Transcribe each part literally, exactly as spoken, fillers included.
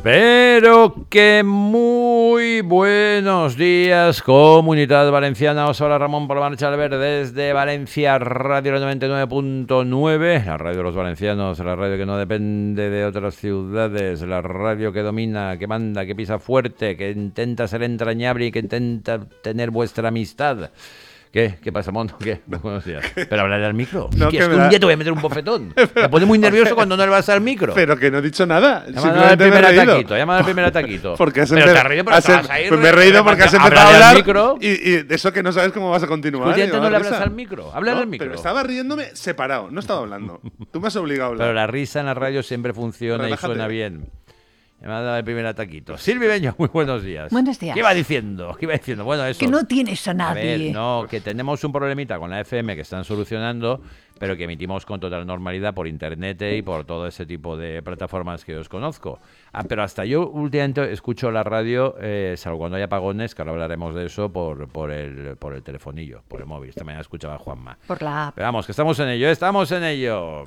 Pero que muy buenos días, Comunidad Valenciana. Os habla Ramón por la Marcha al Ver desde Valencia, Radio noventa y nueve punto nueve, la radio de los valencianos, la radio que no depende de otras ciudades, la radio que domina, que manda, que pisa fuerte, que intenta ser entrañable y que intenta tener vuestra amistad. ¿Qué? ¿Qué pasa, Mono? ¿Qué? Buenos días. Pero hablaré al micro. No, es que, que es que me un da... día te voy a meter un bofetón. Me pone muy nervioso cuando no le vas al micro. Pero que no he dicho nada. Llama al primer ataquito, llama al primer ataquito. Porque has pero empe... te has reído, pero has te em... vas a ir. Pues me he reído porque has empezado a hablar micro. Y, y eso que no sabes cómo vas a continuar. Tú ya no le hablas risa. al micro, habla no, al micro. Pero estaba riéndome separado, no estaba hablando. Tú me has obligado a hablar. Pero la risa en la radio siempre funciona. Relájate. Y suena bien. Me ha dado el primer ataquito. Silvi Beño, muy buenos días. Buenos días. ¿Qué iba diciendo? ¿Qué iba diciendo? Bueno, eso. Que no tienes a nadie. A ver, no, que tenemos un problemita con la F M que están solucionando, pero que emitimos con total normalidad por internet y por todo ese tipo de plataformas que os conozco. Ah, pero hasta yo últimamente escucho la radio, eh, salvo cuando hay apagones, que ahora hablaremos de eso, por, por, el, por el telefonillo, por el móvil. Esta mañana escuchaba a Juanma. Por la app. Pero vamos, que estamos en ello, estamos en ello.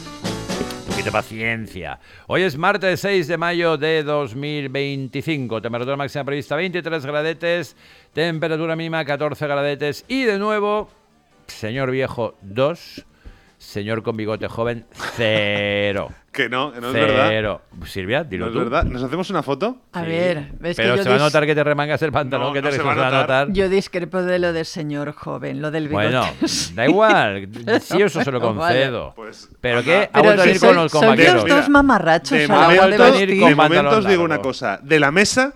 De paciencia. Hoy es martes seis de mayo de dos mil veinticinco. Temperatura máxima prevista veintitrés gradetes. Temperatura mínima catorce gradetes. Y de nuevo, señor viejo dos. Señor con bigote joven cero. Que no, que no es cero. verdad. Cero. Silvia, dilo no tú. es verdad. ¿Nos hacemos una foto? A sí. ver, ves pero que yo se va dis... a notar que te remangas el pantalón, no, que te no se se va a va a notar. notar. Yo discrepo de lo de señor joven, lo del bigote. Bueno, da igual. Sí, eso se lo concedo. Vale. Pues, pero anda. qué, Pero vamos a si ir soy, con los soy compañeros. los dos mamarrachos de a la hora de momentos, vestir. con de momento pantalón os digo una largo. cosa. De la mesa,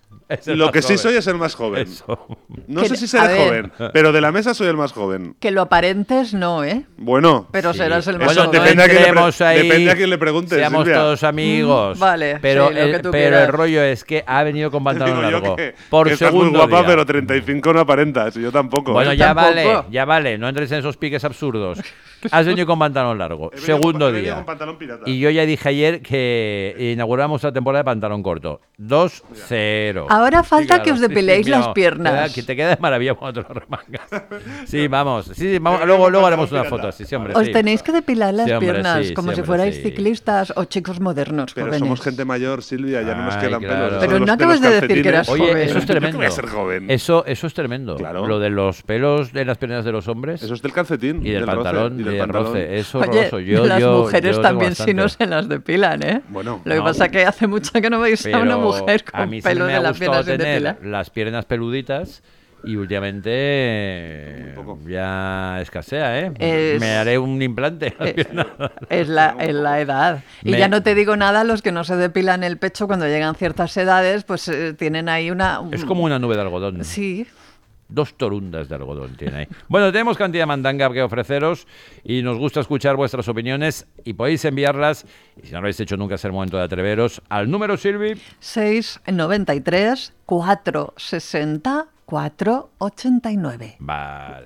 lo que sí soy es el más joven. Eso. No Que- sé si a seré ver. joven, pero de la mesa soy el más joven. Que lo aparentes no, ¿eh? Bueno, Pero Sí. serás el más Bueno, joven. depende a quién le pre- entremos ahí, depende a quién le preguntes, Seamos Silvia. todos amigos. Mm, vale, pero, sí, lo el, que tú pero el quieras. rollo es que ha venido con pantalón digo yo largo. que, por que estás muy segundo guapa, día. pero treinta y cinco no aparentas. Yo tampoco. Bueno, ¿eh? ya Tampoco. vale, ya vale. No entres en esos piques absurdos. Has venido con pantalón largo. He venido Segundo con, he venido día. con pantalón pirata. Y yo ya dije ayer que inauguramos la temporada de pantalón corto. dos cero. Ahora falta Sí, que os claro. depiléis Sí, sí, las no, piernas. te da- Que te quede de maravilla cuando te lo remangas. Sí, vamos. Sí, sí, vamos. Luego, luego haremos una foto así, sí, hombre. Os sí. tenéis que depilar las Sí, hombre, piernas sí, como sí, si hombre, fuerais sí. ciclistas o chicos modernos, Pero jóvenes. somos gente mayor, Silvia, ya no nos Ay, quedan claro. pelos. Eso Pero de no los acabas pelos de decir que eras calcetines. Oye, joven. eso es Yo que tremendo. voy a ser joven. Eso, eso es tremendo. Claro. Lo de los pelos de las piernas de los hombres Eso es del calcetín. y del, roce, pantalón y y del del pantalón. roce. Es Oye, horroroso. Yo, las yo, mujeres yo también tengo si no bastante. se las depilan, ¿eh? Bueno, Lo que no. pasa es que hace mucho que no veis a una Pero mujer a con mí sí pelo me de ha las gustado piernas sin tener depilar. las piernas peluditas y últimamente eh, Un poco. ya escasea, ¿eh? Es- Me haré un implante en las Eh, piernas. Es la, es la edad. Y Me- ya no te digo nada, los que no se depilan el pecho cuando llegan ciertas edades, pues eh, tienen ahí una... Es como una nube de algodón. Sí. Dos torundas de algodón tiene ahí. Bueno, tenemos cantidad de mandanga que ofreceros y nos gusta escuchar vuestras opiniones y podéis enviarlas, y si no lo habéis hecho nunca es el momento de atreveros, al número, Silvi. seis noventa y tres, cuatrocientos sesenta, cuatrocientos ochenta y nueve. Vale.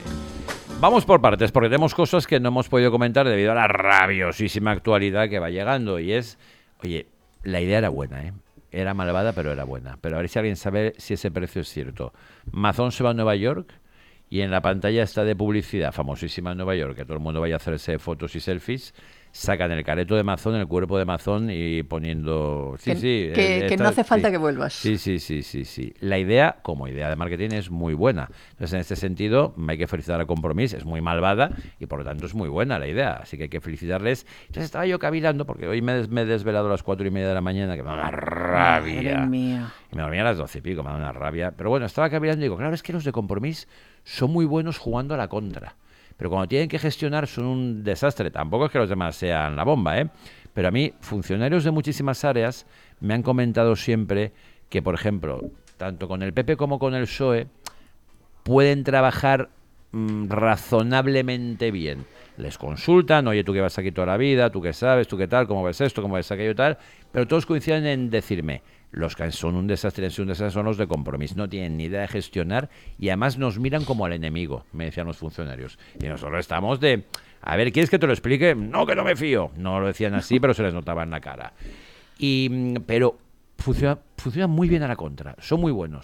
Vamos por partes, porque tenemos cosas que no hemos podido comentar debido a la rabiosísima actualidad que va llegando. Y es, oye, la idea era buena, ¿eh? Era malvada, pero era buena. Pero a ver si alguien sabe si ese precio es cierto. Mazón se va a Nueva York y en la pantalla está de publicidad, famosísima en Nueva York, que todo el mundo vaya a hacerse fotos y selfies. Sacan el careto de Mazón, el cuerpo de Mazón y poniendo... Sí, que sí. que- eh, que está- no hace falta sí. que vuelvas. Sí, sí, sí, sí, sí. La idea, como idea de marketing, es muy buena. Entonces, en este sentido, hay que felicitar a Compromís. Es muy malvada y, por lo tanto, es muy buena la idea. Así que hay que felicitarles. Entonces, estaba yo cavilando, porque hoy me, des- me he desvelado a las cuatro y media de la mañana, que me da una rabia. Madre mía. Y me dormía a las doce y pico, me da una rabia. Pero bueno, estaba cavilando y digo, claro, es que los de Compromís son muy buenos jugando a la contra. Pero cuando tienen que gestionar son un desastre. Tampoco es que los demás sean la bomba, ¿eh? Pero a mí, funcionarios de muchísimas áreas me han comentado siempre que, por ejemplo, tanto con el P P como con el P S O E pueden trabajar mmm, razonablemente bien. Les consultan, oye, tú que vas aquí toda la vida, tú qué sabes, tú qué tal, cómo ves esto, cómo ves aquello y tal, pero todos coinciden en decirme, los que son un desastre, son un desastre son los de Compromís, no tienen ni idea de gestionar y además nos miran como al enemigo, me decían los funcionarios. Y nosotros estamos de, a ver, ¿quieres que te lo explique? No, que no me fío. No lo decían así, pero se les notaba en la cara. Y, pero funciona, funciona muy bien a la contra, son muy buenos.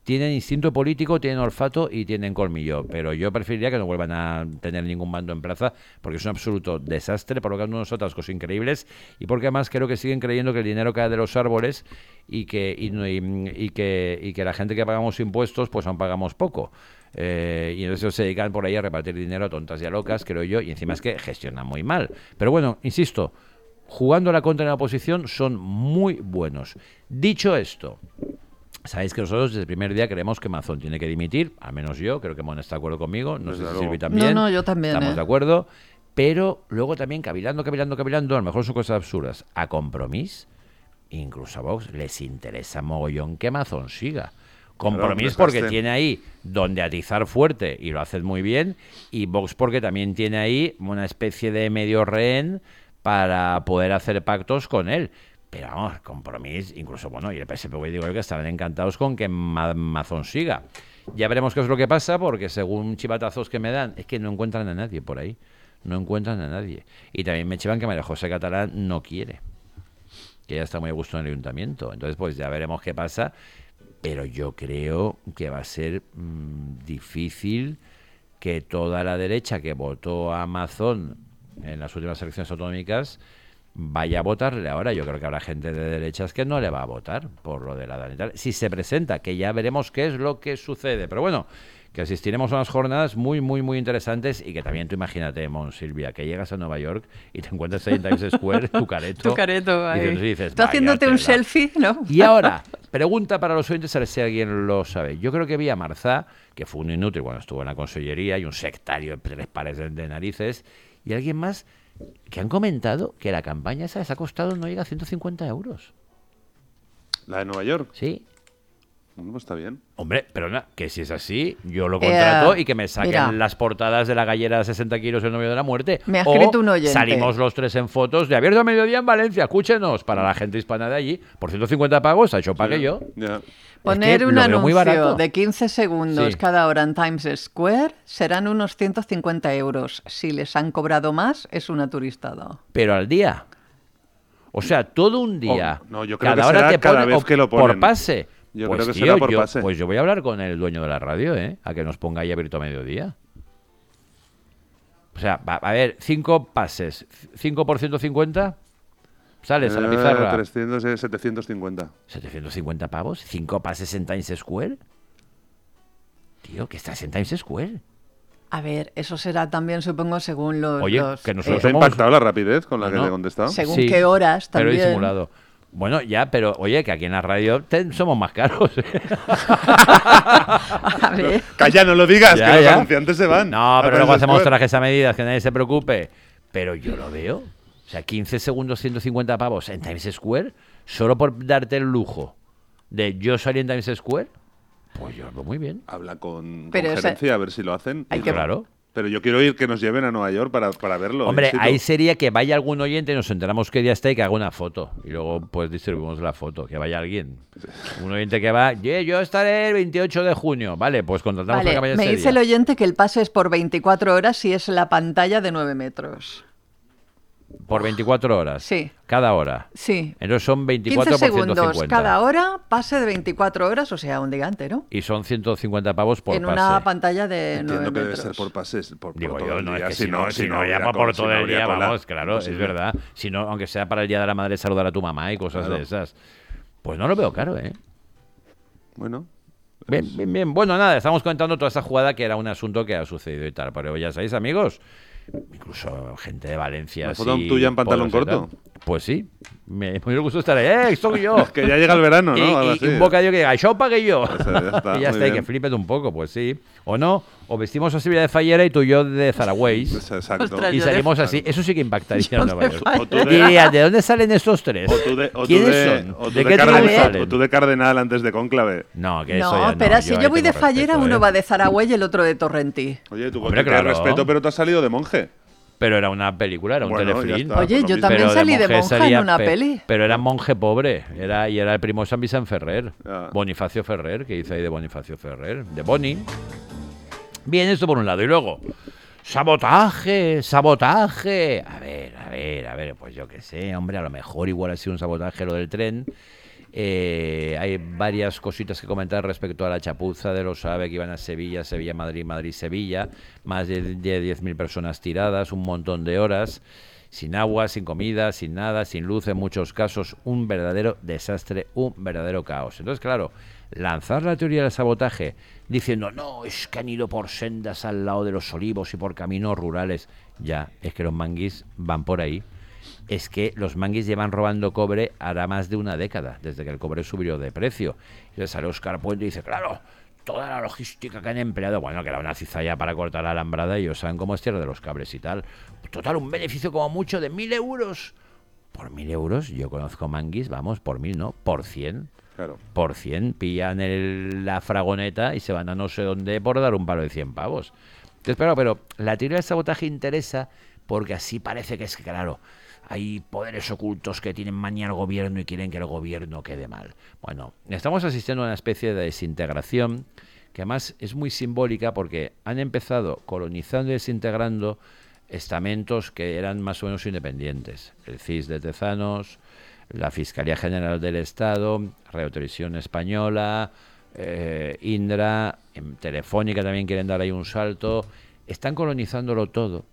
tienen instinto político, tienen olfato y tienen colmillo, pero yo preferiría que no vuelvan a tener ningún mando en plaza, porque es un absoluto desastre, provocando unos atascos increíbles, y porque además creo que siguen creyendo que el dinero cae de los árboles y que, y, y, y que, y que la gente que pagamos impuestos, pues aún pagamos poco. Eh, y entonces se dedican por ahí a repartir dinero a tontas y a locas, creo yo, y encima es que gestionan muy mal. Pero bueno, insisto, jugando a la contra en la oposición son muy buenos. Dicho esto, sabéis que nosotros desde el primer día creemos que Mazón tiene que dimitir, al menos yo, creo que Mon está de acuerdo conmigo, no sé si Silvi también. No, no, yo también. Estamos ¿eh? de acuerdo, pero luego también cavilando, cavilando, cavilando, a lo mejor son cosas absurdas. A Compromís, incluso a Vox, les interesa mogollón que Mazón siga. Compromís claro, porque tiene ahí donde atizar fuerte y lo hacen muy bien, y Vox porque también tiene ahí una especie de medio rehén para poder hacer pactos con él. Pero vamos, Compromís, incluso, bueno, y el P S P V digo yo que estarán encantados con que Ma- Mazón siga. Ya veremos qué es lo que pasa, porque según chivatazos que me dan, es que no encuentran a nadie por ahí. No encuentran a nadie. Y también me chivan que María José Catalán no quiere, que ella está muy a gusto en el ayuntamiento. Entonces, pues ya veremos qué pasa. Pero yo creo que va a ser mmm, difícil que toda la derecha que votó a Mazón en las últimas elecciones autonómicas vaya a votarle ahora. Yo creo que habrá gente de derechas que no le va a votar por lo de la DAN y tal. Si se presenta, que ya veremos qué es lo que sucede. Pero bueno, que asistiremos a unas jornadas muy, muy, muy interesantes, y que también tú imagínate, Mon Silvia, que llegas a Nueva York y te encuentras ahí en Times Square, tu careto. Tu careto ahí. Y dices, tú haciéndote un selfie, ¿no? Y ahora, pregunta para los oyentes, a ver si alguien lo sabe. Yo creo que vi a Marzá, que fue un inútil cuando estuvo en la consellería, y un sectario de tres pares de, de narices, y alguien más que han comentado que la campaña esa les ha costado, no llega a ciento cincuenta euros. ¿La de Nueva York? Sí. Bueno, pues está bien. Hombre, pero na, que si es así, yo lo contrato Eh, y que me saquen mira. las portadas de la gallera de sesenta kilos el novio de la muerte. Me ha O escrito un oyente. salimos los tres en fotos de abierto a mediodía en Valencia. Escúchenos, para la gente hispana de allí. Por ciento cincuenta pagos, ha hecho pague yo. Ya. Poner que un lo veo muy anuncio barato. de quince segundos Sí. cada hora en Times Square serán unos ciento cincuenta euros. Si les han cobrado más, es una turistada. Pero al día. O sea, todo un día. Oh, no, yo creo cada que hora será te cada ponen- vez o que lo por ponen. pase. Yo Pues, creo que tío, será por yo- pase. Pues yo voy a hablar con el dueño de la radio, ¿eh? A que nos ponga ahí abierto a mediodía. O sea, va- a ver, cinco pases, cinco por ciento cincuenta, sales a la Eh, pizarra. trescientos, eh, setecientos cincuenta. setecientos cincuenta pavos, cinco pases en Times Square. Tío, que estás en Times Square. A ver, eso será también, supongo, según los... Oye, los, que nosotros eh, ¿Te ha somos- impactado la rapidez con la No, que no. te he contestado? Según Sí, qué horas pero también. disimulado. Bueno, ya, pero oye, que aquí en la radio te- somos más caros. ¿eh? A ver, Calla, no lo digas, Ya, que los ya. anunciantes se van. No, A pero Times luego hacemos Square. trajes a medidas, que nadie se preocupe. Pero yo lo veo. O sea, quince segundos, ciento cincuenta pavos en Times Square, solo por darte el lujo de yo salir en Times Square. Pues yo lo veo muy bien. Habla con, Pero con ese- gerencia a ver si lo hacen. Hay Y que- lo- Claro. Pero yo quiero ir, que nos lleven a Nueva York para, para verlo. Hombre, in situ. ahí sería que vaya algún oyente y nos enteramos qué día está y que haga una foto. Y luego pues distribuimos la foto, que vaya alguien. Un oyente que va, "Yeah, yo estaré el veintiocho de junio. Vale, pues contratamos a vale, que vaya me ese dice el día. oyente que el pase es por veinticuatro horas y es la pantalla de nueve metros. Por veinticuatro horas. Sí. Cada hora. Sí. Entonces son veinticuatro quince por ciento segundos cincuenta. cada hora, pase de veinticuatro horas, o sea, un día entero. Y son ciento cincuenta pavos por en pase. una pantalla de nueve Entiendo que metros. debe ser por pases. Por, por Digo todo yo, el no, día. es que si no, si no, habría llama cola, por si todo no el habría día, cola. vamos, claro, es Imposible. verdad. Si no, aunque sea para el Día de la Madre, saludar a tu mamá y cosas Claro. de esas. Pues no lo veo caro, ¿eh? Bueno, Bien, bien, bien. Bueno, nada, estamos comentando toda esta jugada que era un asunto que ha sucedido y tal. Pero ya sabéis, amigos, incluso gente de Valencia. ¿Una foto así, tuya en pantalón polos y tal. corto? Pues sí. Me, me gusta estar ahí. ¡Eh, soy yo! que ya llega el verano, ¿no? Y, Algo y- así. y un bocadillo que diga, yo pagué yo. Eso, ya está, y ya muy está, y bien. que flipes un poco, pues sí. O no, o vestimos a Silvia de Fallera y tú y yo de Zaragois. Eso, Exacto. Ostras, Y yo de- salimos así. Eso sí que impactaría en Nueva York. O tú de- Diría, ¿de dónde salen estos tres? O tú de, o tú ¿Quiénes de, son? o tú ¿De de qué tribu cardenal, salen? o tú de cardenal antes de cónclave. No, que eso No, ya no. espera, si ahí yo voy de tengo Fallera, respeto, uno ¿eh? va de Zaragüey y el otro de Torrentí. Oye, tú Hombre, te claro. respeto, pero tú has salido de monje. Pero era una película, era un Bueno, ya telefilm. está. Oye, lo yo mismo. también Pero salí de monje monja salía en una pe- peli. Pero era monje pobre, era, y era el primo de San Vicente Ferrer, Ah. Bonifacio Ferrer, que hizo ahí de Bonifacio Ferrer, de Boni. Bien, esto por un lado. Y luego, sabotaje, sabotaje. A ver, a ver, a ver, pues yo qué sé, hombre, a lo mejor igual ha sido un sabotaje lo del tren. Eh, hay varias cositas que comentar respecto a la chapuza de los AVE que iban a Sevilla, Sevilla, Madrid, Madrid, Sevilla. Más de diez mil personas tiradas, un montón de horas, sin agua, sin comida, sin nada, sin luz en muchos casos. Un verdadero desastre, un verdadero caos. Entonces, claro, lanzar la teoría del sabotaje diciendo, no, es que han ido por sendas al lado de los olivos y por caminos rurales. Ya, es que los manguis van por ahí. Es que los manguis llevan robando cobre hará más de una década, desde que el cobre subió de precio. Y le sale Óscar Puente y dice, claro, toda la logística que han empleado, bueno, que era una cizalla para cortar la alambrada, y ellos saben cómo es tierra de los cabres y tal. Total, un beneficio como mucho de mil euros. Por mil euros, yo conozco manguis, vamos, por mil no, por cien. Claro. Por cien, pillan el, la fragoneta y se van a no sé dónde por dar un palo de cien pavos. Entonces, pero, pero la teoría del sabotaje interesa porque así parece que es que, claro, hay poderes ocultos que tienen manía al gobierno y quieren que el gobierno quede mal. Bueno, estamos asistiendo a una especie de desintegración que además es muy simbólica porque han empezado colonizando y desintegrando estamentos que eran más o menos independientes. El C I S de Tezanos, la Fiscalía General del Estado, Radio Televisión Española, eh, Indra, en Telefónica también quieren dar ahí un salto. Están colonizándolo todo.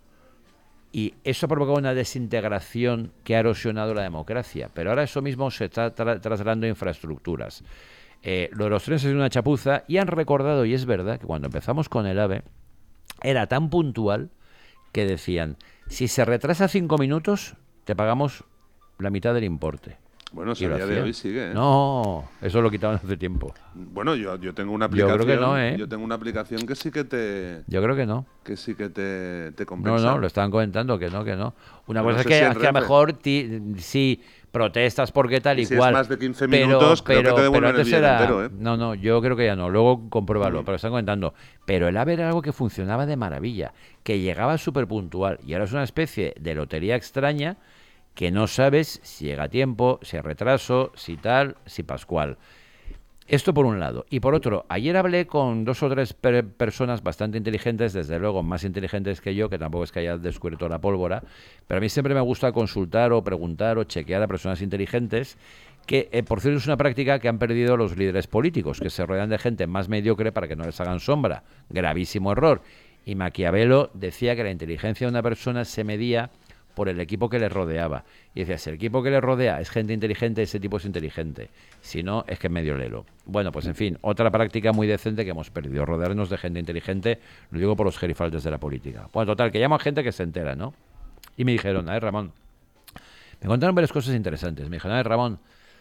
Y eso ha provocado una desintegración que ha erosionado la democracia. Pero ahora eso mismo se está tra- trasladando a infraestructuras. Eh, lo de los trenes es una chapuza y han recordado, y es verdad, que cuando empezamos con el AVE era tan puntual que decían, si se retrasa cinco minutos, te pagamos la mitad del importe. Bueno, si a día de hoy sigue, ¿eh? No, eso lo quitaron hace tiempo. Bueno, yo, yo tengo una aplicación. Yo creo que no, ¿eh? Yo tengo una aplicación que sí que te. Yo creo que no. Que sí que te, te compensa. No, no, lo estaban comentando que no, que no. Una Pero cosa no es sé que, si en que a lo Renfe. mejor ti, si protestas porque tal y, Y si es cual. más de quince pero- minutos, creo que pero- te devuelven pero el antes billete era- entero, ¿eh? No, no, yo creo que ya no. Luego compruébalo, Mm. pero están comentando. Pero el AVE era algo que funcionaba de maravilla, que llegaba súper puntual. Y ahora es una especie de lotería extraña que no sabes si llega a tiempo, si hay retraso, si tal, si pascual. Esto por un lado. Y por otro, ayer hablé con dos o tres per- personas bastante inteligentes, desde luego más inteligentes que yo, que tampoco es que haya descubierto la pólvora, pero a mí siempre me gusta consultar o preguntar o chequear a personas inteligentes, que eh, por cierto es una práctica que han perdido los líderes políticos, que se rodean de gente más mediocre para que no les hagan sombra. Gravísimo error. Y Maquiavelo decía que la inteligencia de una persona se medía por el equipo que le rodeaba. Y decía, si el equipo que le rodea es gente inteligente, ese tipo es inteligente. Si no, es que es medio lelo. Bueno, pues en fin, otra práctica muy decente que hemos perdido, rodearnos de gente inteligente, lo digo por los gerifaltes de la política. Bueno, total, que llamo a gente que se entera, ¿no? Y me dijeron, a ver, Ramón, me contaron varias cosas interesantes. Me dijeron, a ver, Ramón,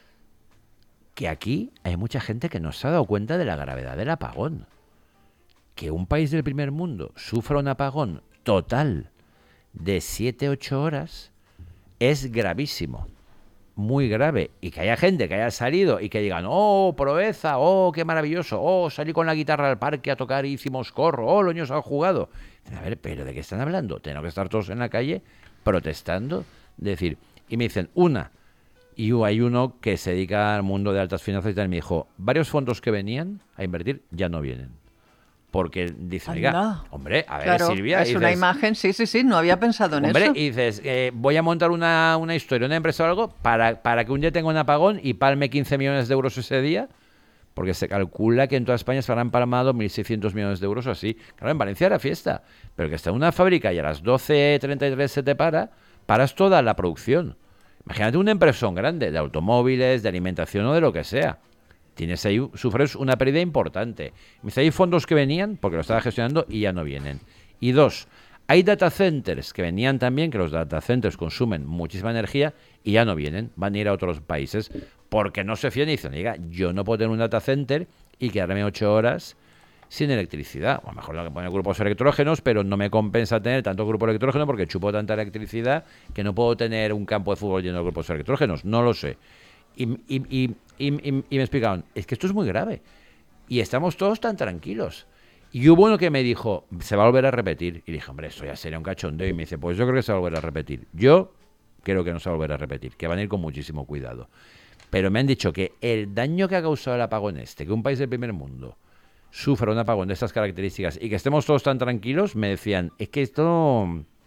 que aquí hay mucha gente que no se ha dado cuenta de la gravedad del apagón. Que un país del primer mundo sufra un apagón total de siete a ocho horas es gravísimo, muy grave. Y que haya gente que haya salido y que digan, oh, proeza, oh, qué maravilloso, oh, salí con la guitarra al parque a tocar y hicimos corro, oh, los niños han jugado. A ver, ¿pero de qué están hablando? Tenemos que estar todos en la calle protestando. Decir, y me dicen, una, y hay uno que se dedica al mundo de altas finanzas y tal, y me dijo, varios fondos que venían a invertir ya no vienen. Porque dicen, oiga, Anda. hombre, a ver, Claro, Silvia, es y una dices, imagen, sí, sí, sí, no había pensado en hombre, eso. y dices, eh, voy a montar una, una historia, una empresa o algo, para, para que un día tenga un apagón y palme quince millones de euros ese día, porque se calcula que en toda España se habrán palmado mil seiscientos millones de euros o así. Claro, en Valencia era fiesta, pero que está en una fábrica y a las doce treinta y tres se te para, paras toda la producción. Imagínate una empresa grande de automóviles, de alimentación o de lo que sea. Tienes ahí, sufres una pérdida importante. Me dice, hay fondos que venían, porque lo estaba gestionando, y ya no vienen. Y dos, hay data centers que venían también, que los data centers consumen muchísima energía, y ya no vienen, van a ir a otros países, porque no se fían y dicen, oiga, yo no puedo tener un data center y quedarme ocho horas sin electricidad. O a lo mejor tengo que poner grupos electrógenos, pero no me compensa tener tanto grupo electrógeno porque chupo tanta electricidad que no puedo tener un campo de fútbol lleno de grupos electrógenos. No lo sé. Y, y, y, y, y, y me explicaron, es que esto es muy grave. Y estamos todos tan tranquilos. Y hubo uno que me dijo, se va a volver a repetir. Y dije, hombre, esto ya sería un cachondeo. Y me dice, pues yo creo que se va a volver a repetir. Yo creo que no se va a volver a repetir, que van a ir con muchísimo cuidado. Pero me han dicho que el daño que ha causado el apagón este, que un país del primer mundo sufra un apagón de estas características y que estemos todos tan tranquilos, me decían, es que esto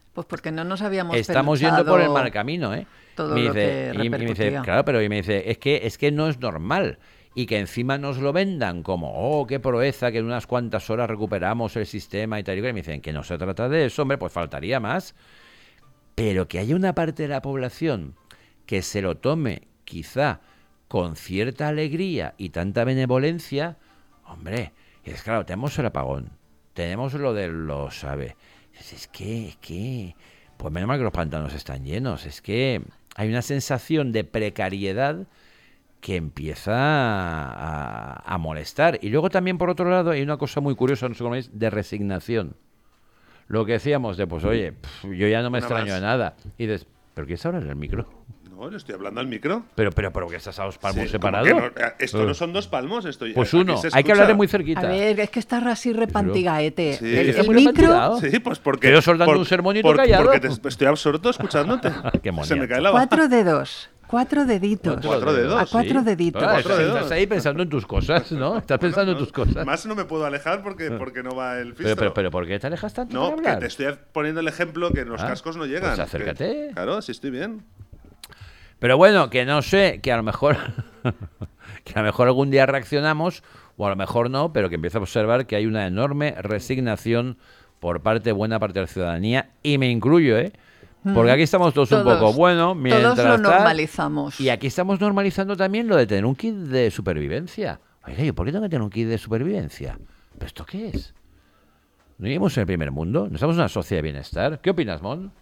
Pues porque no nos habíamos Estamos yendo por el mal camino, ¿eh? Todo me lo dice, que y me dice, claro, pero y me dice, es que, es que no es normal. Y que encima nos lo vendan como, oh, qué proeza, que en unas cuantas horas recuperamos el sistema y tal. Y me dicen que no se trata de eso, hombre, pues faltaría más. Pero que haya una parte de la población que se lo tome quizá con cierta alegría y tanta benevolencia, hombre, es claro, tenemos el apagón, tenemos lo de los, ¿sabe? Es, es que, es que, pues menos mal que los pantanos están llenos, es que hay una sensación de precariedad que empieza a, a molestar. Y luego también, por otro lado, hay una cosa muy curiosa, no sé cómo es, de resignación. Lo que decíamos de, pues, oye, pff, yo ya no me Una extraño más. de nada. Y dices, ¿pero qué es ahora en el micro? No, le estoy hablando al micro. Pero, pero, pero, ¿que estás a dos palmos Sí, separados? ¿cómo que no? Esto no son dos palmos, esto Pues aquí uno, se hay que escucha. hablar muy cerquita. A ver, es que estás así repantigaete. Sí. El, Está el muy micro... repantigado. Sí, pues porque... Pero soltando por- un sermón y tú por- callado. Porque te, estoy absorto escuchándote. Qué Se me moniato. cae la baba. Cuatro dedos. Cuatro deditos. Cuatro dedos, A cuatro sí. deditos. Ah, Cuatro estás, dedos. estás ahí pensando en tus cosas, ¿no? Estás pensando en tus cosas. Más no me puedo alejar porque, porque no va el Pero, fistro. pero, pero, ¿por qué te alejas tanto No, para que hablar? te estoy poniendo el ejemplo que los Ah, cascos no llegan. pues acércate. Que- claro, sí estoy bien. Pero bueno, que no sé, que a lo mejor que a lo mejor algún día reaccionamos, o a lo mejor no, pero que empiezo a observar que hay una enorme resignación por parte, buena parte de la ciudadanía, y me incluyo, ¿eh? Porque aquí estamos todos, un Todos. poco, bueno, mientras Todos lo tal, normalizamos. y aquí estamos normalizando también lo de tener un kit de supervivencia. Oiga, ¿yo por qué tengo que tener un kit de supervivencia? ¿Pero esto qué es? ¿No vivimos en el primer mundo? ¿No estamos en una sociedad de bienestar? ¿Qué opinas, Mon?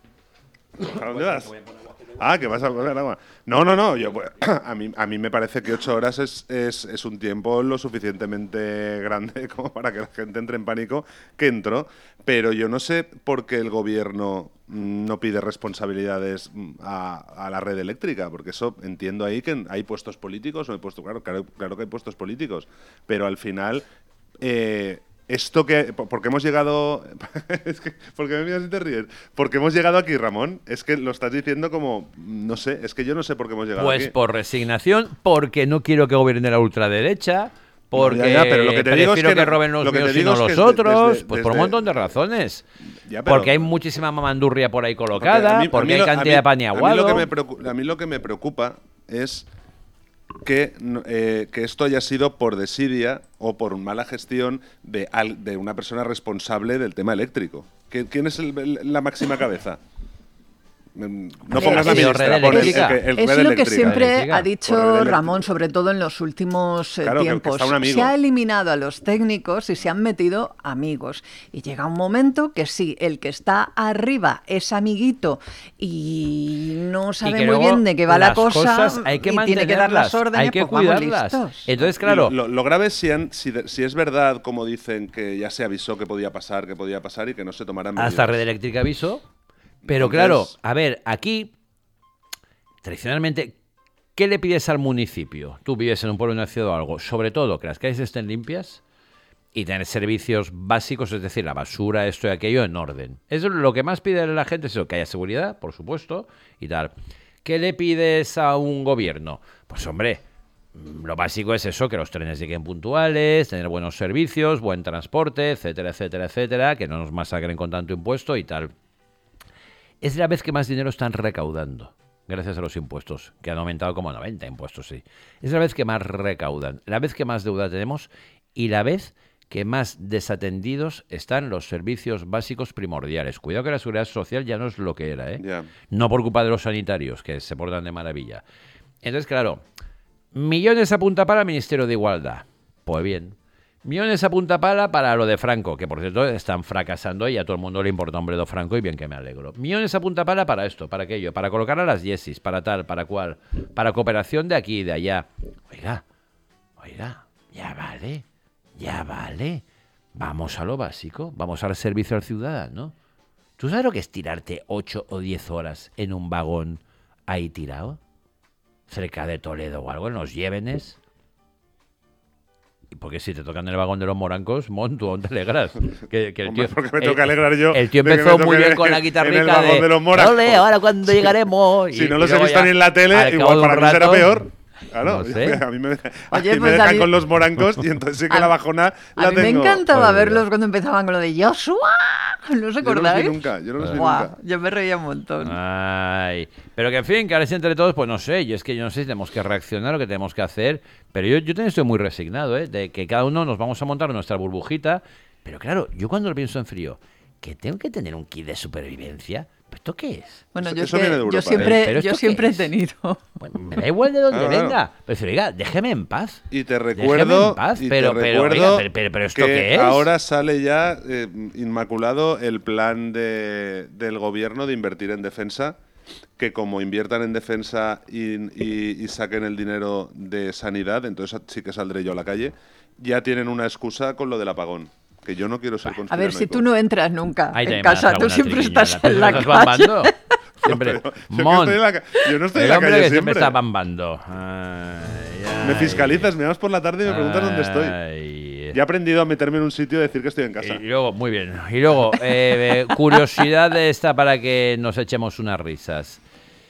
¿A dónde vas? Ah, que vas a poner agua. No, no, no. Yo, pues, a, mí, a mí me parece que ocho horas es, es, es un tiempo lo suficientemente grande como para que la gente entre en pánico, que entró. Pero yo no sé por qué el gobierno mm, no pide responsabilidades mm, a, a la red eléctrica, porque eso entiendo ahí que hay puestos políticos, no hay puestos, claro, claro, claro que hay puestos políticos, pero al final... Eh, Esto que... Porque hemos llegado... Es que, ¿por qué me miras y te ríes? Porque hemos llegado aquí, Ramón. Es que lo estás diciendo como... No sé, es que yo no sé por qué hemos llegado Pues aquí. por resignación, porque no quiero que gobierne la ultraderecha, porque No, ya, ya, pero lo que te digo prefiero es que que, no- roben los lo que te míos y digo no es que los desde- otros, desde- pues por un desde- montón de razones. Ya, pero- Porque hay muchísima mamandurria por ahí Porque colocada, a mí- a porque mí hay lo- a cantidad mí- de pan y a mí aguado. lo que me preocu- A mí lo que me preocupa es que, no- eh, que esto haya sido por desidia o por mala gestión de, al- de una persona responsable del tema eléctrico. ¿Qui- ¿Quién es el- el- la máxima cabeza? Mm, No Hombre, pongas la es- ministra, red pon el- eléctrica. el que- el Es red lo que eléctrica. siempre Eléctrica. ha Por red dicho eléctrica. Ramón, sobre todo en los últimos eh, Claro, que- que tiempos. está un amigo. Se ha eliminado a los técnicos y se han metido amigos. Y llega un momento que sí, el que está arriba es amiguito y no Y sabe que muy luego bien de qué va la las cosa cosas hay que y tiene que dar las mantenerlas, órdenes, hay que pues vamos cuidarlas. listos. Entonces, claro, Lo, lo grave es si, han- si, de- si es verdad, como dicen, que ya se avisó que podía pasar, que podía pasar y que no se tomaran medidas. hasta Red Eléctrica aviso. Pero Entonces- claro, a ver, aquí, tradicionalmente, ¿qué le pides al municipio? Tú vives en un pueblo, en una ciudad o algo. Sobre todo, que las calles estén limpias y tener servicios básicos, es decir, la basura, esto y aquello, en orden. Eso es lo que más pide la gente, es eso, que haya seguridad, por supuesto, y tal. ¿Qué le pides a un gobierno? Pues hombre, mm, lo básico es eso, que los trenes lleguen puntuales, tener buenos servicios, buen transporte, etcétera, etcétera, etcétera, que no nos masacren con tanto impuesto y tal. Es la vez que más dinero están recaudando, gracias a los impuestos, que han aumentado como noventa impuestos, sí. Es la vez que más recaudan, la vez que más deuda tenemos y la vez que más desatendidos están los servicios básicos primordiales. Cuidado que la seguridad social ya no es lo que era, ¿eh? Ya. No por culpa de los sanitarios, que se portan de maravilla. Entonces, claro, millones a punta pala al Ministerio de Igualdad. Pues bien. Millones a punta pala para lo de Franco, que por cierto están fracasando y a todo el mundo le importa hombre de Franco y bien que me alegro. Millones a punta pala para esto, para aquello, para colocar a las yesis, para tal, para cual, para cooperación de aquí y de allá. Oiga, oiga, ya vale, ya vale. Vamos a lo básico, vamos al servicio al ciudadano. ¿Tú sabes lo que es tirarte ocho o diez horas en un vagón ahí tirado? Cerca de Toledo o algo, en los Llévenes. Y porque si te tocan el vagón de los morancos, Mon, tú aún te alegras. Que, que el Hombre, tío, porque me el- tengo que alegrar yo El tío de que me empezó toque muy bien en- con la en el guitarrica vagón de, de los morancos. "Ole, ahora cuando llegaremos". Si Y- no y los he luego visto ya, ni en la tele, al cabo igual de un para mí será rato, peor. Claro, No sé. a mí me, a Oye, mí me pues dejan a mí- con los morancos y entonces sí que a- la bajona la A mí me tengo. encantaba Joder. verlos cuando empezaban con lo de Joshua. ¿No os Yo no los vi acordáis? nunca, yo no los vi Buah, nunca. yo me reía un montón. Ay, pero que en fin, que ahora sí entre todos, pues no sé, yo es que yo no sé si tenemos que reaccionar o qué tenemos que hacer, pero yo, yo también estoy muy resignado, ¿eh? De que cada uno nos vamos a montar nuestra burbujita, pero claro, yo cuando lo pienso en frío, que tengo que tener un kit de supervivencia, ¿pues esto qué es? Bueno, Eso- yo, es eso que viene de yo Europa, ¿eh? siempre, ¿Pero yo esto siempre qué he es? tenido. Bueno, me da igual de dónde Claro, claro. venga, pero diga, déjeme en paz. Y te Déjeme recuerdo, en paz, y pero, te pero, recuerdo oiga, pero, pero, pero ¿esto que qué es? ahora sale ya eh, inmaculado el plan de, del gobierno de invertir en defensa, que como inviertan en defensa y, y- y saquen el dinero de sanidad, entonces sí que saldré yo a la calle, ya tienen una excusa con lo del apagón, que yo no quiero ser A conspiranoico. ver, si tú no entras nunca Ahí en te casa, mandas tú alguna siempre triquiñuela, estás pero en la estás calle. bambando. Siempre. Pero yo que Mon, estoy en la ca- yo no estoy en el la hombre calle que siempre siempre. está bambando. Ay, Me ay. fiscalizas, me llamas por la tarde y me preguntas dónde estoy. Ay. Ya he aprendido a meterme en un sitio y decir que estoy en casa. Y luego, muy bien. Y luego, eh, eh, curiosidad de esta para que nos echemos unas risas.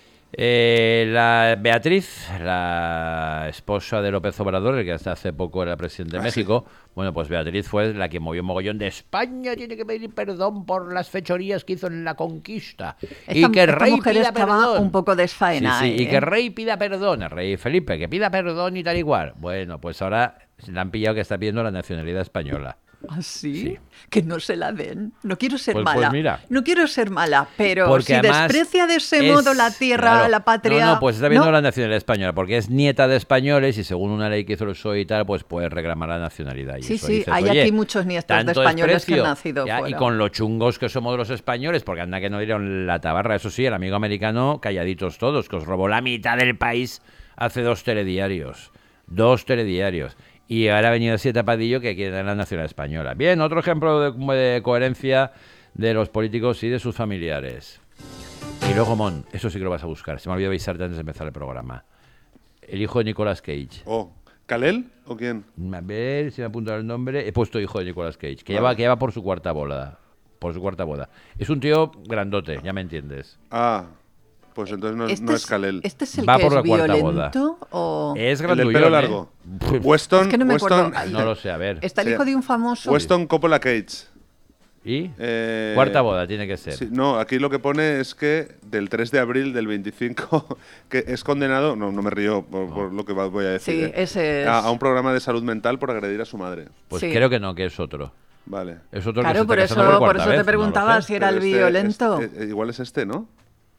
Eh, la Beatriz, la esposa de López Obrador, el que hasta hace poco era presidente de Ah, México, bueno, pues Beatriz fue la que movió un mogollón de España, tiene que pedir perdón por las fechorías que hizo en la conquista. y Esta- que el esta rey mujer pida estaba perdón. un poco desfaenada, Sí, sí, y ¿eh? que el rey pida perdón, el rey Felipe, que pida perdón y tal igual. Bueno, pues ahora le han pillado que está pidiendo la nacionalidad española. ¿Ah, sí? Sí. Que no se la den. No quiero ser Pues- pues mala. mira. No quiero ser mala, pero Porque si además desprecia de ese es- modo la tierra, claro. la patria. No, no, pues está viendo ¿no? la nacionalidad española, porque es nieta de españoles y según una ley que hizo el P S O E y tal, pues puede reclamar la nacionalidad. Y Sí, eso sí, dices, hay "Oye, aquí muchos nietos de tanto españoles que han desprecio". nacido Ya, y fuera. con lo chungos que somos los españoles, porque anda que no dieron la tabarra, eso sí, el amigo americano, calladitos todos, que os robó la mitad del país hace dos telediarios. Dos telediarios. Y ahora ha venido ese tapadillo que quiere la nacionalidad española. Bien, otro ejemplo de, de coherencia de los políticos y de sus familiares. Y luego, Mon, eso sí que lo vas a buscar. Se me olvidó avisarte antes de empezar el programa. El hijo de Nicolas Cage. Oh, ¿Kalel o quién? A ver si me apunta el nombre. He puesto hijo de Nicolas Cage, que, Vale. lleva, que lleva por su cuarta boda. Por su cuarta boda. Es un tío grandote, ya me entiendes. Ah, pues entonces no, Este no es Kalel. ¿Este es el Va que por es la cuarta violento? O... Es El grandullón, del pelo ¿eh? largo. Weston, Es que no me Weston, acuerdo. Ay, No lo sé, a ver. Está el Sí. hijo de un famoso. Weston Coppola Cage. ¿Y? Eh, Cuarta boda tiene que ser. Sí, no, aquí lo que pone es que del tres de abril del veinticinco, que es condenado, no, no me río por, por lo que va- voy a decir, Sí, eh, ese es. a, a un programa de salud mental por agredir a su madre. Pues Sí. creo que no, que es otro. Vale. Es otro que se Claro, está por eso, casando por cuarta eso vez, te no lo preguntaba sé. si era el Pero este- violento. este- eh, igual es este, ¿no?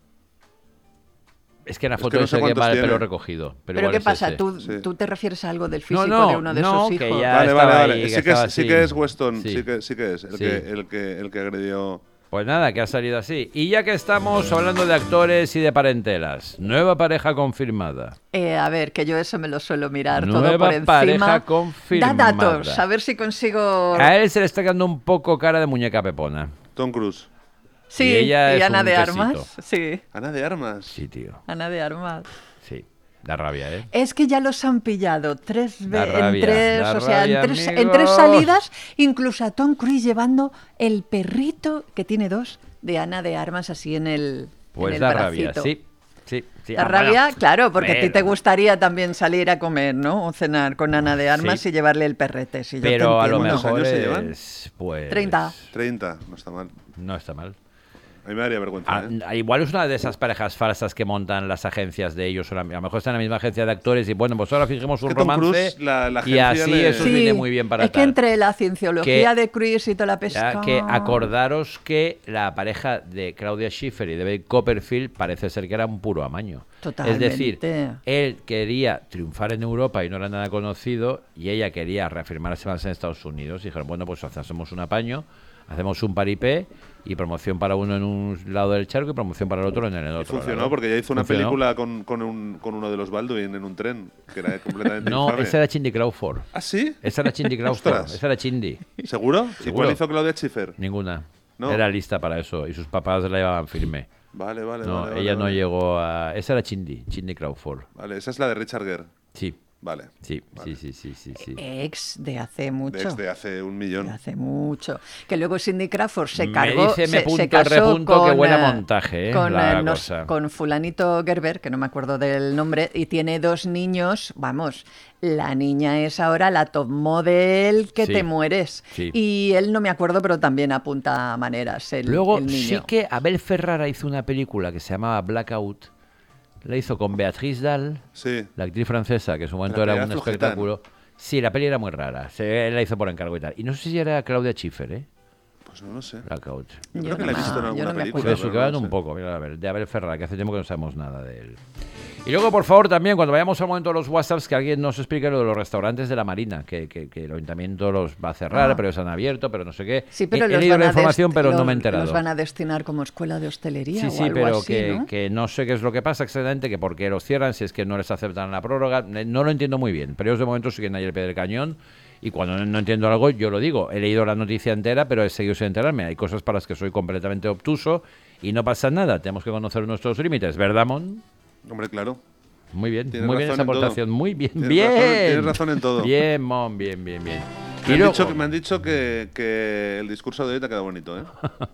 Es que en la Es foto que no dice sé que cuántos va el pelo tiene. recogido. Pero, ¿Pero igual qué es pasa? ese. ¿Tú, Sí. ¿Tú te refieres a algo del No, físico no, de uno de no, sus que hijos? ya- vale, estaba vale, ahí, vale. que Sí que, estaba es, sí así. que es Weston, Sí. sí, que, sí que es el, Sí. que, el, que, el que agredió. Pues nada, que ha salido así. Y ya que estamos hablando de actores y de parentelas, nueva pareja confirmada. Eh, a ver, que yo eso me lo suelo mirar todo Nueva por encima. pareja confirmada. Da datos, a ver si consigo... A él se le está quedando un poco cara de muñeca pepona. Tom Cruise. Sí, y ella es Ana un de quesito. Armas. Sí, Ana de Armas. Sí, tío. Ana de Armas. Sí. Da rabia, ¿eh? Es que ya los han pillado tres Da ve- en rabia, tres, da o sea, en rabia, tres, en amigos. tres salidas, incluso a Tom Cruise llevando el perrito que tiene dos de Ana de Armas así en el, Pues en el da bracito. rabia, sí. Sí, sí. Da Ah, rabia, bueno, claro, porque a ti pero- te gustaría también salir a comer, ¿no? O cenar con Ana de Armas Sí. y llevarle el perrete. Si yo te Pero a lo entiendo. ¿Cuántos mejor años se llevan? es, pues... treinta. treinta, no está mal. No está mal. A mí me daría vergüenza. Ah, ¿eh? ah, igual es una de esas parejas falsas que montan las agencias de ellos. o la- A lo mejor están en la misma agencia de actores y bueno, pues ahora fijemos un que Tom romance Cruise, la- la y agencia así le- eso Sí, viene muy bien para es que tal. entre la cienciología Que- de Cruise y toda la Ya pesca... que acordaros que la pareja de Claudia Schiffer y David Copperfield parece ser que era un puro amaño. Totalmente. Es decir, él quería triunfar en Europa y no era nada conocido y ella quería reafirmarse más en Estados Unidos. Y dijeron, bueno, pues hacemos un apaño, hacemos un paripé y promoción para uno en un lado del charco y promoción para el otro en el otro. Y funcionó lado. porque ya hizo una Funcionó. película con, con, un, con uno de los Baldwin en un tren, que era completamente No, infame. esa era Cindy Crawford. ¿Ah, sí? Esa era Cindy Crawford. Ostras. Esa era Cindy. ¿Seguro? ¿Y Seguro. cuál hizo Claudia Schiffer? Ninguna. No. Era lista para eso y sus papás la llevaban firme. Vale, vale, No, vale. ella vale, no vale. llegó a... Esa era Cindy, Cindy Crawford. Vale, esa es la de Richard Gere. Sí, Vale. Sí, vale. sí, sí, sí, sí, sí. Ex de hace mucho. De, ex de hace un millón. De hace mucho. Que luego Cindy Crawford se Me cargó, dice, me se, punto, se casó repunto, que con, huele a eh, montaje, eh, con, la eh, nos- cosa. con fulanito Gerber, que no me acuerdo del nombre, y tiene dos niños, vamos, la niña es ahora la top model que Sí, te mueres. sí. Y él no me acuerdo, pero también apunta maneras el, Luego el niño. sí que Abel Ferrara hizo una película que se llamaba Blackout. La hizo con Beatriz Dalle, Sí. la actriz francesa, que en su momento La era peli un era flojita, espectáculo. Sí, la peli era muy rara. Se la hizo por encargo y tal. Y no sé si era Claudia Schiffer, ¿eh? Pues no lo sé. Blackout. Yo Yo creo que no la he me- visto en yo alguna no me película. acuerdo. Eso, pero que no van lo un sé. poco, mira, a ver, de Abel Ferrara, que hace tiempo que no sabemos nada de él. Y luego, por favor, también, cuando vayamos al momento de los WhatsApps, que alguien nos explique lo de los restaurantes de la Marina, que, que, que el ayuntamiento los va a cerrar, Ah. pero se han abierto, pero no sé qué. Sí, pero he, he los leído van la a información, dest- pero no los- me he enterado. Los van a destinar como escuela de hostelería Sí, o sí, algo pero así, que, ¿no? que no sé qué es lo que pasa exactamente, que por qué los cierran, si es que no les aceptan la prórroga, eh, no lo entiendo muy bien, pero ellos de momento siguen ahí al pie del cañón, y cuando no, no entiendo algo, yo lo digo, he leído la noticia entera, pero he seguido sin enterarme, hay cosas para las que soy completamente obtuso, y no pasa nada, tenemos que conocer nuestros límites, ¿verdad, Mon? Hombre, claro. Muy bien, Tienes muy bien esa razón en todo. aportación, muy bien, Tienes bien. razón- tienes razón en todo. Bien, Mon, bien, bien, bien. Me han, luego- dicho, que- me han dicho que, que el discurso de hoy te ha quedado bonito, ¿eh?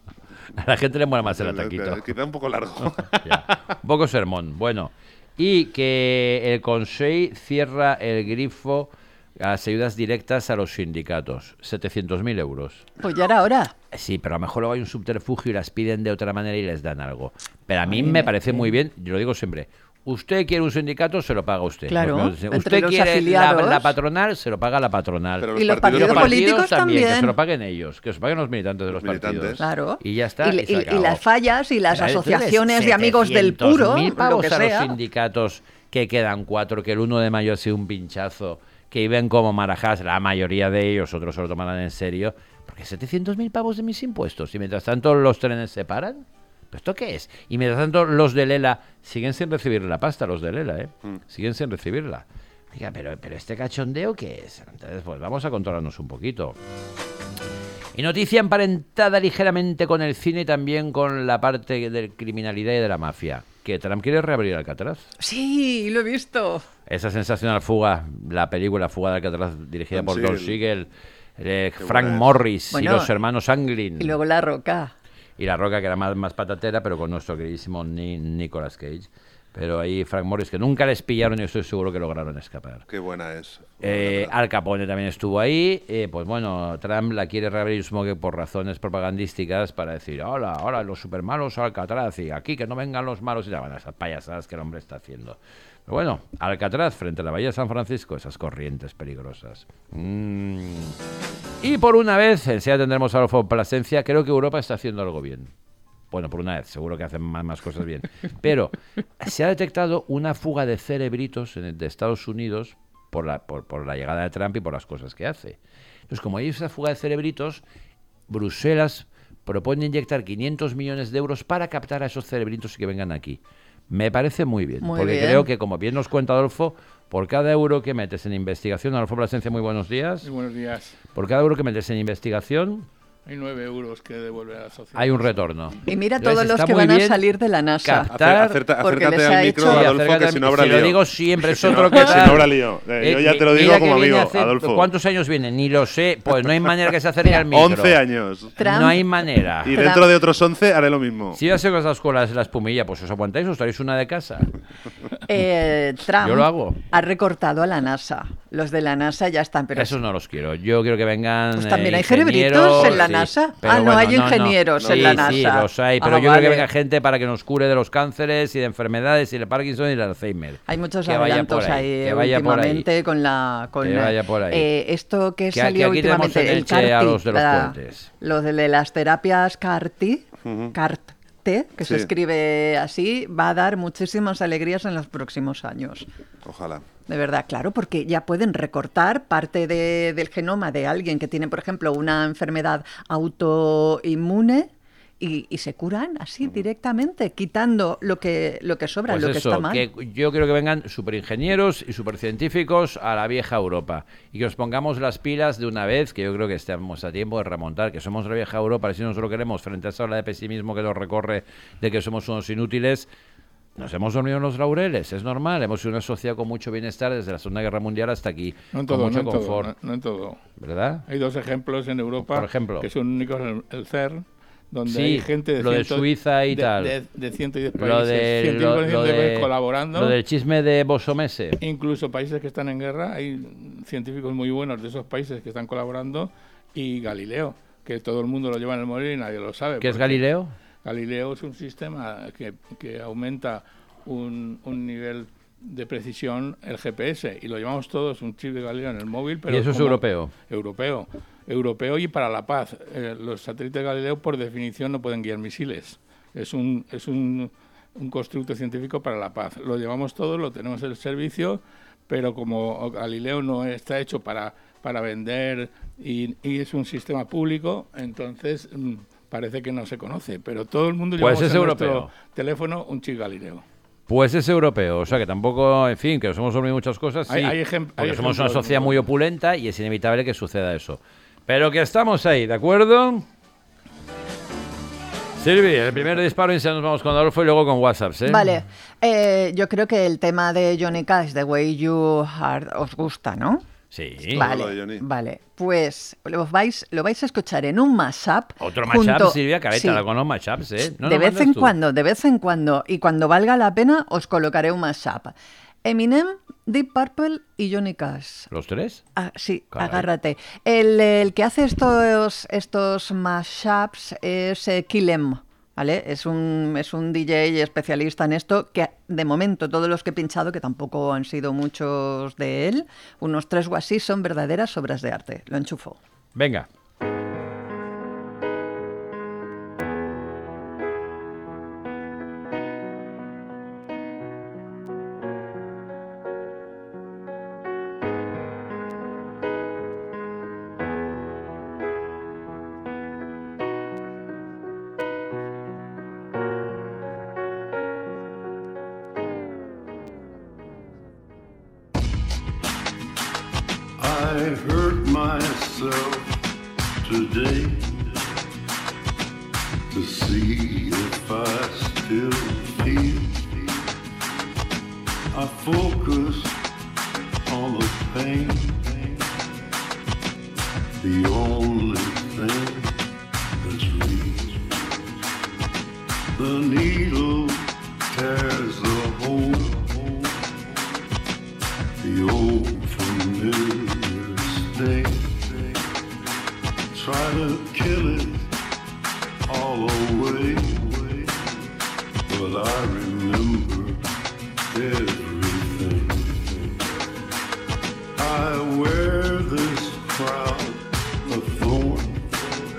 a la gente le mola más el ataquito. Quizá un poco largo. Ya. Un poco sermón. Bueno, y que el Consejo cierra el grifo a las ayudas directas a los sindicatos. setecientos mil euros. Pues ya era hora. Sí, pero a lo mejor luego hay un subterfugio y las piden de otra manera y les dan algo. Pero a mí Ay, me me parece entiendo. muy bien, yo lo digo siempre. Usted quiere un sindicato, se lo paga usted. Claro, Porque, entre usted los quiere la, afiliados. la patronal, se lo paga la patronal. Pero Y los partidos partidos políticos también, que también. se lo paguen ellos, que se paguen los militantes de los, Los militantes. partidos. Claro. Y ya está. Y, y se y- y acabó. las fallas y las Pero asociaciones entonces, de amigos del setecientos puro, mil lo pavos que a los sea. sindicatos, que quedan cuatro, que el uno de mayo ha sido un pinchazo, que viven como marajás, la mayoría de ellos, otros se lo tomarán en serio. Porque setecientos mil pavos de mis impuestos, y mientras tanto los trenes se paran. ¿Pero esto qué es? Y mientras tanto los de Lela siguen sin recibir la pasta, los de Lela, ¿eh? Mm. Siguen sin recibirla. Diga, pero, pero este cachondeo, ¿qué es? Entonces, pues vamos a controlarnos un poquito. Y noticia emparentada ligeramente con el cine y también con la parte de criminalidad y de la mafia. Que Trump quiere reabrir Alcatraz. Sí, lo he visto. Esa sensacional fuga, la película Fuga de Alcatraz, dirigida Don por Don Siegel. Siegel, eh, Qué Frank buena es. Morris Bueno, y los hermanos Anglin. Y luego La Roca. Y La Roca, que era más, más patatera, pero con nuestro queridísimo Ni- Nicolas Cage. Pero ahí Frank Morris, que nunca les pillaron y estoy seguro que lograron escapar. Qué buena es. Eh, Al Capone también estuvo ahí. Eh, pues bueno, Trump la quiere reabrir, supongo que por razones propagandísticas, para decir, hola, ahora los supermalos Alcatraz, y aquí que no vengan los malos, y ya van esas payasadas que el hombre está haciendo. Pero bueno, Alcatraz frente a la Bahía de San Francisco, esas corrientes peligrosas. Mm. Y por una vez, enseguida tendremos a Adolfo Plasencia, creo que Europa está haciendo algo bien. Bueno, por una vez, seguro que hacen más, más cosas bien. Pero se ha detectado una fuga de cerebritos en el- de Estados Unidos por la, por, por la llegada de Trump y por las cosas que hace. Entonces, como hay esa fuga de cerebritos, Bruselas propone inyectar quinientos millones de euros para captar a esos cerebritos y que vengan aquí. Me parece muy bien, Muy porque bien. creo que, como bien nos cuenta Adolfo, por cada euro que metes en investigación, Adolfo Plasencia, muy buenos días, Muy buenos días. por cada euro que metes en investigación, Hay nueve euros que devuelve a la sociedad. hay un retorno. Y mira Entonces, todos los está que muy van a bien salir de la NASA. cap- Acer- acerta- Porque acércate les al ha micro, hecho- Sí, Adolfo, acércate que al- si no habrá se lo lío. digo siempre, es Que si otro no- que que si tal. no habrá lío. Eh, yo Eh, ya te lo mira digo que como viene amigo, hace- Adolfo. ¿Cuántos años viene? Ni lo sé. Pues no hay manera que se acerque Mira, al micro. once años. Trump- No hay manera. Y Trump- dentro de otros once haré lo mismo. Si ya sé con las escuelas la espumilla, pues os aguantáis, os traéis una de casa. Eh, Trump Yo lo hago. ha recortado a la NASA. Los de la NASA ya están, pero Esos no los quiero. Yo quiero que vengan. Pues también eh, hay cerebritos ingenieros, en la sí. NASA. Pero Ah, no bueno, hay ingenieros en Sí, la Sí, NASA. los hay. Pero Ah, yo quiero que vale. venga gente para que nos cure de los cánceres y de enfermedades y de Parkinson y de Alzheimer. hay muchos Que vaya por adelantos ahí, ahí, que vaya por ahí. últimamente con la con Que la- vaya por ahí. eh, esto que, Que- salió que aquí tenemos últimamente en el Elche a CAR-T, los de los la- puentes. los de las terapias CAR-T, Ujú. CAR-T, que se Sí. escribe así, va a dar muchísimas alegrías en los próximos años. Ojalá. De verdad, claro, porque ya pueden recortar parte de- del genoma de alguien que tiene, por ejemplo, una enfermedad autoinmune y, y se curan así directamente, quitando lo que, lo que sobra, Pues lo que eso, está mal. que yo quiero que vengan superingenieros y supercientíficos a la vieja Europa y que os pongamos las pilas de una vez, que yo creo que estamos a tiempo de remontar, que somos la vieja Europa, y si nosotros lo queremos frente a esa ola de pesimismo que nos recorre de que somos unos inútiles. nos hemos dormido en los laureles, es normal. Hemos sido una sociedad con mucho bienestar desde la Segunda Guerra Mundial hasta aquí, No en con todo, mucho no en todo, confort, no, no en todo. ¿verdad? Hay dos ejemplos en Europa Por ejemplo. que son únicos, el, el CERN, donde Sí, hay gente de, lo de ciento- Suiza y de, tal. de, de ciento diez países, Lo, de, científicos lo, de lo ciento diez de- colaborando. lo del chisme de Bosomese. Incluso países que están en guerra, hay científicos muy buenos de esos países que están colaborando, y Galileo, que todo el mundo lo lleva en el móvil y nadie lo sabe. ¿Qué es porque Galileo? Galileo es un sistema que, que aumenta un, un nivel de precisión el G P S, y lo llamamos todos un chip de Galileo en el móvil. Pero Y eso es como- europeo. Europeo. Europeo y para la paz. Eh, los satélites Galileo, por definición, no pueden guiar misiles. Es un, es un, un constructo científico para la paz. Lo llevamos todos, lo tenemos en el servicio, pero como Galileo no está hecho para, para vender y, y es un sistema público, entonces mm, parece que no se conoce. Pero todo el mundo Pues llevamos es en europeo. nuestro teléfono un chip Galileo. Pues es europeo, o sea que tampoco, en fin, que nos hemos dormido muchas cosas, sí, Hay- hay ejem- porque hay somos una ejemplos sociedad muy muy buenos. opulenta y es inevitable que suceda eso. Pero que estamos ahí, ¿de acuerdo? Silvi, el primer disparo y ya nos vamos con Adolfo y luego con WhatsApp, ¿sí? Vale, eh, yo creo que el tema de Johnny Cash, The Way You Are, os gusta, ¿no? Sí. Vale, lo de Johnny. vale. Pues lo vais, lo vais a escuchar en un mashup. Otro junto- mashup, Silvia Careta, Sí. la con los mashups, ¿eh? No de nos vez mandas en tú. cuando, de vez en cuando. Y cuando valga la pena, os colocaré un mashup. Eminem, Deep Purple y Johnny Cash. ¿Los tres? Ah, sí, Caray. agárrate. El, el que hace estos, estos mashups es eh, Killem, ¿vale? Es un, es un D J especialista en esto, que de momento todos los que he pinchado, que tampoco han sido muchos de él, unos tres o así, son verdaderas obras de arte. Lo enchufo. Venga. I hurt myself today to see if I still feel. I focus on the pain, the only thing that's real. The needle tears the hole. The old familiar sting. Try to kill it all away, but I remember everything. I wear this crown of thorns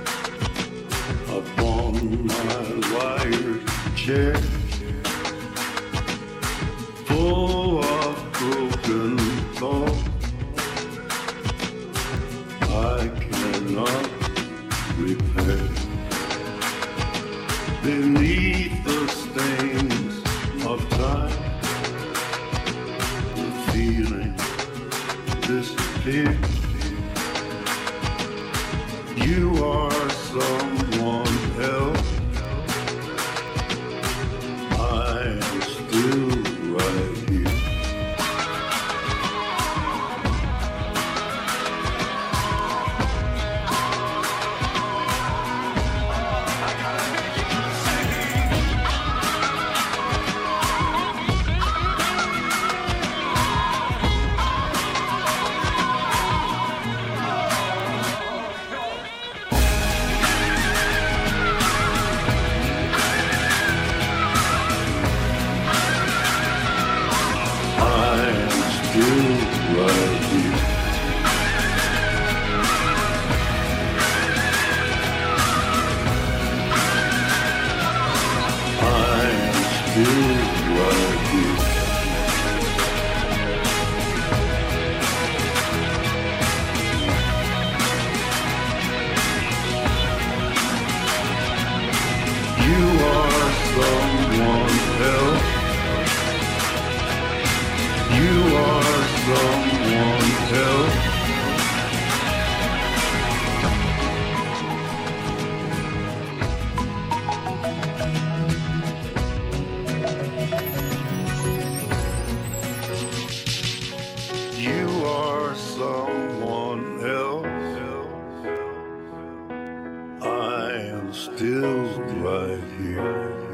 upon my wired chair, full of broken thoughts I cannot repair. Beneath the stains of time, the feeling disappears. You are someone else. I am still right here. I am still right here. I am still right here. You are someone else. You are someone else. still right here.